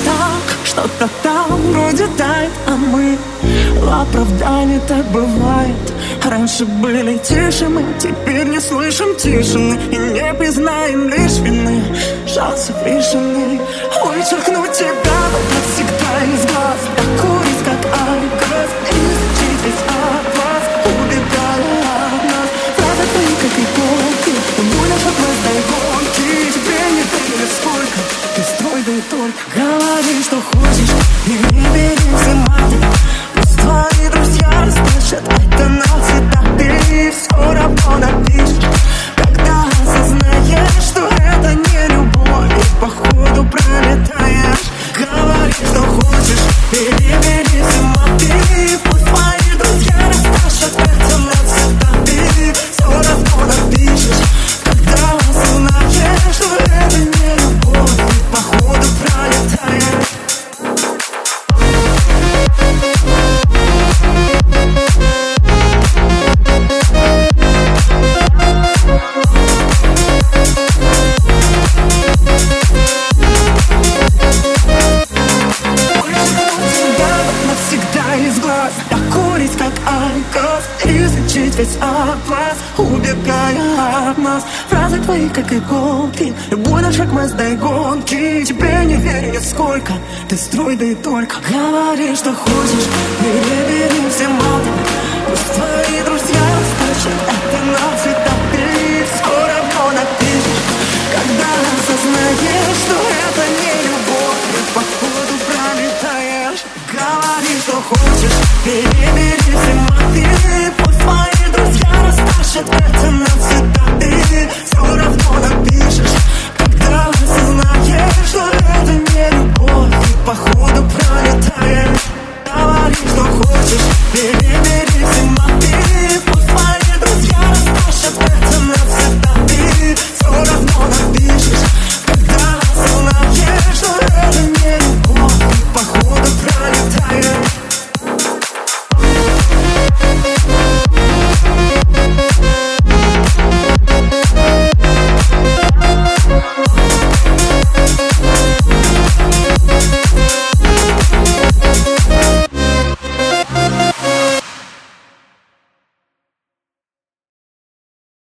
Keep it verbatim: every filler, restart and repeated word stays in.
так, что-то там вроде тает, а мы в оправдании. Так бывает. Раньше были тише мы, теперь не слышим тишины и не признаем лишь вины. Шансы лишены. Вычеркнуть тебя навсегда из глаз, докурить как айкос, изучить весь атлас, убегая от нас. Правда твои, как иголки, будешь от нас до иголки. Тебе не верю, сколько ты строй, да и только говори, что хочешь, и не бери все маты. Пусть твои друзья расслышат это навсегда. Ты все равно напишешь, когда осознаешь, что это не любовь, и походу пролетаешь. Говори, что хочешь, и не бери все маты. Пусть твои друзья расслышат это навсегда. Ты все равно напишешь, когда осознаешь, что это не любовь, и походу пролетаешь. Докурить как айкос, изучить весь атлас, убегая от нас. Фразы твои как иголки, любой наш шаг мы до гонки. Тебе не верю нисколько, ты строй, да и только говори, что хочешь, перебери все маты. Пусть твои друзья расскажут это навсегда.